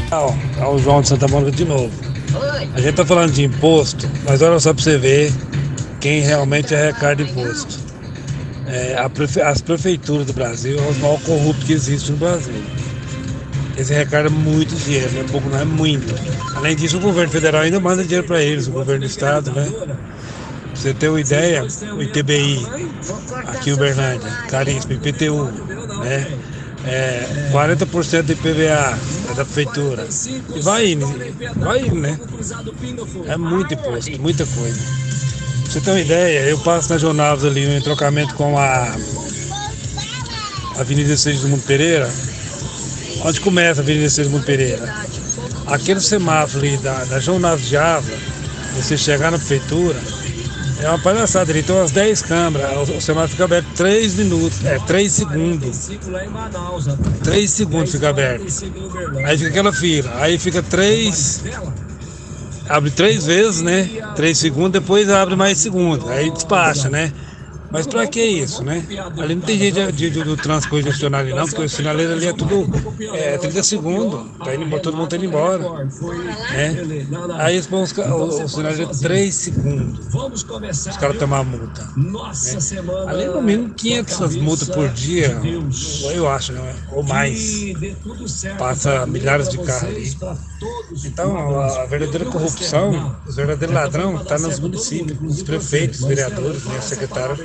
O João de Santa Mônica de novo. A gente tá falando de imposto, mas olha só pra você ver quem realmente arrecada imposto. As prefeituras do Brasil são os maiores corruptos que existem no Brasil. Eles arrecadam muito dinheiro, não é pouco, não é muito. Além disso, o governo federal ainda manda dinheiro para eles, o governo do estado, né? Pra você ter uma ideia, o ITBI, aqui em Uberlândia, caríssimo, IPTU, né? 40% do IPVA é da prefeitura. E vai indo, né? É muito imposto, muita coisa. Pra você ter uma ideia, eu passo na Jonaves ali em trocamento com a Avenida Segismundo Pereira. Onde começa a Avenida Segismundo Pereira? Aquele semáforo ali da Jonaves de Ávila, você chegar na prefeitura, é uma palhaçada ali, tem umas 10 câmeras, o semáforo fica aberto 3 minutos, 3 segundos. 3 segundos fica aberto. Aí fica aquela fila, aí fica 3. Abre 3 vezes, né? 3 segundos, depois abre mais segundos, aí despacha, né? Mas pra que isso, né? Ali não tem jeito do trânsito congestionar ali não, porque o sinaleiro ali é tudo 30 segundos, tá indo, todo mundo tá indo embora, né? Aí eles põem o sinaleiro 3 segundos, os caras tomam a multa, né? Ali no mínimo 500 multas por dia, eu acho, né? Ou mais, passa milhares de carros ali. Então a verdadeira corrupção, os verdadeiros ladrões, tá nos municípios, nos prefeitos, vereadores, né, secretários.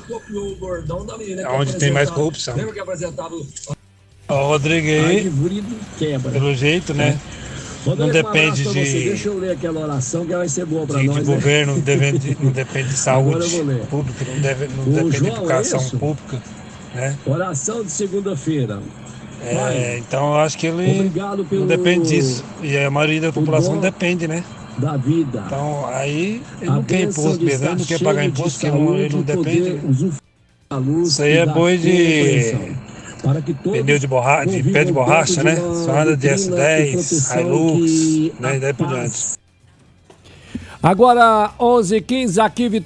Onde tem mais corrupção. O Rodrigo aí, pelo jeito, né? Não depende Deixa eu ler aquela oração que vai ser boa para nós. De governo, não depende de saúde pública, não depende de educação pública, né? Oração de segunda-feira. Então eu acho que ele não depende disso. E a maioria da população não depende, né? Da vida. Então aí ele não quer imposto mesmo, ele não quer pagar imposto, porque ele não depende. Isso aí é boi de pneu de pé de borracha, né? Só anda de S10, Hilux, né? E daí por diante. Agora 11h15 aqui,